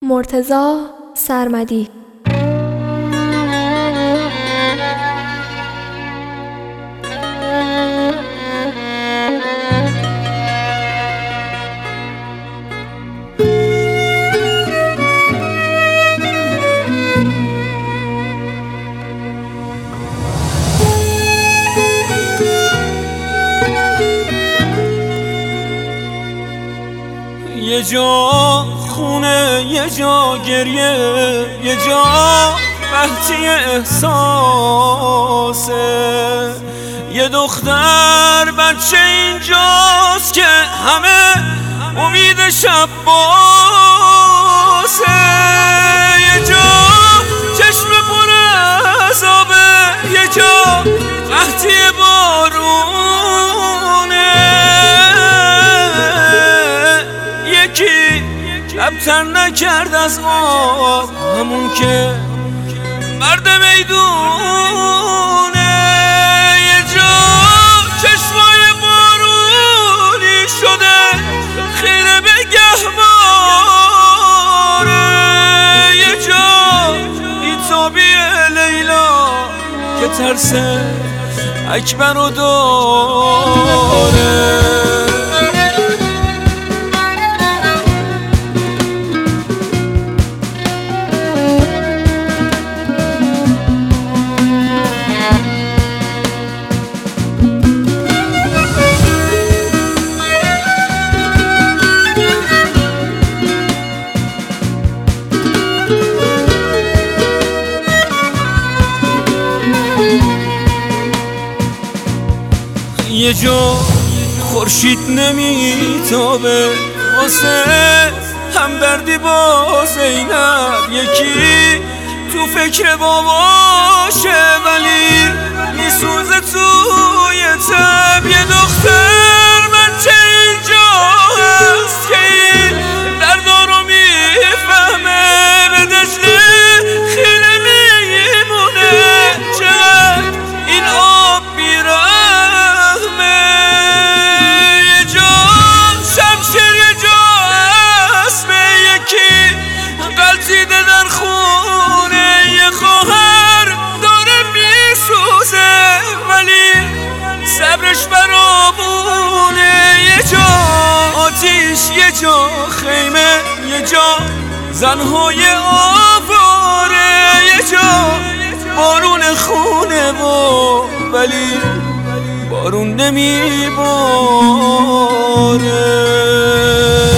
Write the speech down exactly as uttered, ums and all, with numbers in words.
مرتضی سرمدی. یه جا خونه، یه جا گریه، یه جا قحطی احساسه. یه دختر بچه اینجاست که همه امید شب باسه. یه جا چشم پر عذابه، یه جا قحطی بارونه. یکی لبتر نکرد از آب، همون که مرد میدونه. یه جا چشمای بارونی شده خیره به گهواره. یه جا بیتابی لیلا که ترس اکبر رو داره. یه جا خورشید نمیتابه واسه همدردی با زینب. یکی تو فکر باباشه ولی میسوزه توی تب. یه دختر بچه اینجا هست که این دردا رو میفهمه، به دجله خیلی میمونه. چقدر این آب بیرم در خونه. یه خواهر داره میسوزه ولی صبرش برامونه. یه جا آتیش، یه جا خیمه، یه جا زنهای آواره. یه جا بارون خونه و ولی بارون نمیباره.